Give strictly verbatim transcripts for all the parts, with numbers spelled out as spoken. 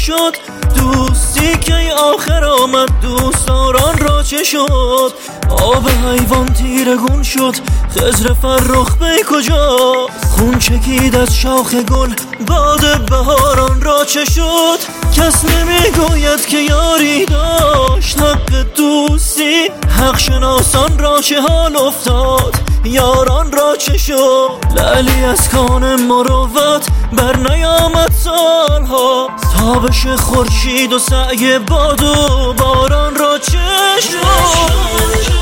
شد؟ دوستی که آخر آمد دوستداران را چه شد؟ آب حیوان تیرگون شد، خضر فرخ بی کجا؟ خون چکید از شاخ گل، باد بهاران را چه شد؟ کس نمیگوید که یاری داشت حق دوستی، حق شناسان را چه حال افتاد؟ یاران را چه شد؟ لعلی از کان مروت بر نیامد سالها، تابش خورشید و سعی باد و باران را چه شد؟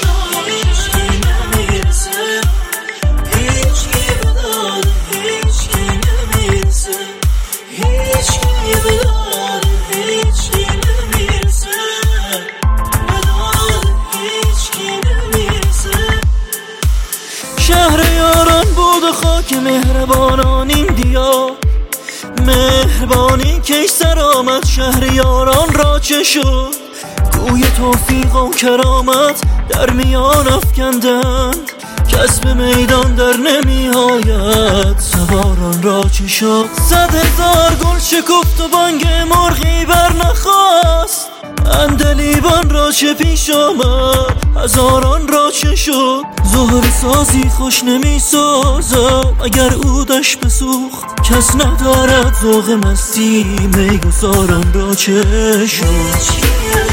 شهر یاران بود و خاک مهربانان این دیار، مهربانی که سر آمد شهر یاران را چه شد؟ گوی توفیق و کرامت در میان افکندند، کسب میدان در نمی آید سواران را چه شد؟ صد هزار گل شکفت و بانگ مرغی بر نخواست، عندلیبان را چه پیش آمد؟ هزاران را چه شد؟ زهر سازی خوش نمی سازد اگر عودش بسوخت، کس ندارد ذوق مستی میگساران را چه شد؟